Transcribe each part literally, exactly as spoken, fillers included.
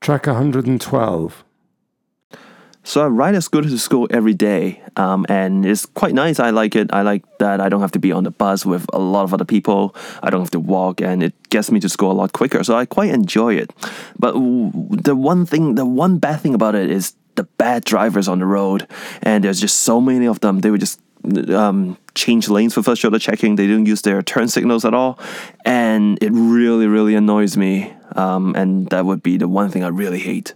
Track one hundred twelve. So I ride a scooter to school every day, um, and it's quite nice. I like it. I like that I don't have to be on the bus with a lot of other people. I don't have to walk, and it gets me to school a lot quicker. So I quite enjoy it. But the one thing, the one bad thing about it is the bad drivers on the road, and there's just so many of them. They would just um, change lanes for first shoulder checking. They don't use their turn signals at all, and it really, really annoys me. Um, and that would be the one thing I really hate.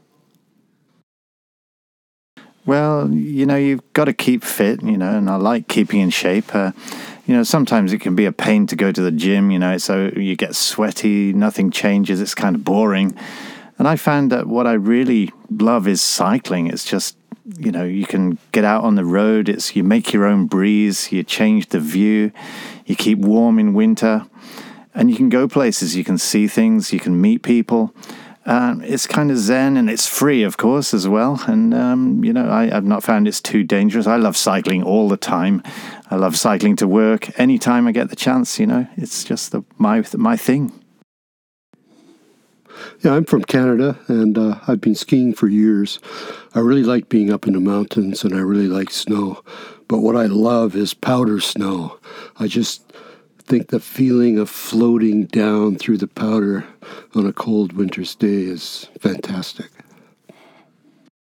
Well, you know, you've got to keep fit, you know, and I like keeping in shape. Uh, you know, sometimes it can be a pain to go to the gym, you know, so you get sweaty, nothing changes, it's kind of boring. And I found that what I really love is cycling. It's just, you know, you can get out on the road, it's you make your own breeze, you change the view, you keep warm in winter, and you can go places, you can see things, you can meet people. Um, it's kind of zen, and it's free, of course, as well. And, um, you know, I, I've not found it's too dangerous. I love cycling all the time. I love cycling to work. Anytime I get the chance, you know, it's just the, my my thing. Yeah, I'm from Canada, and uh, I've been skiing for years. I really like being up in the mountains, and I really like snow. But what I love is powder snow. I just think the feeling of floating down through the powder on a cold winter's day is fantastic.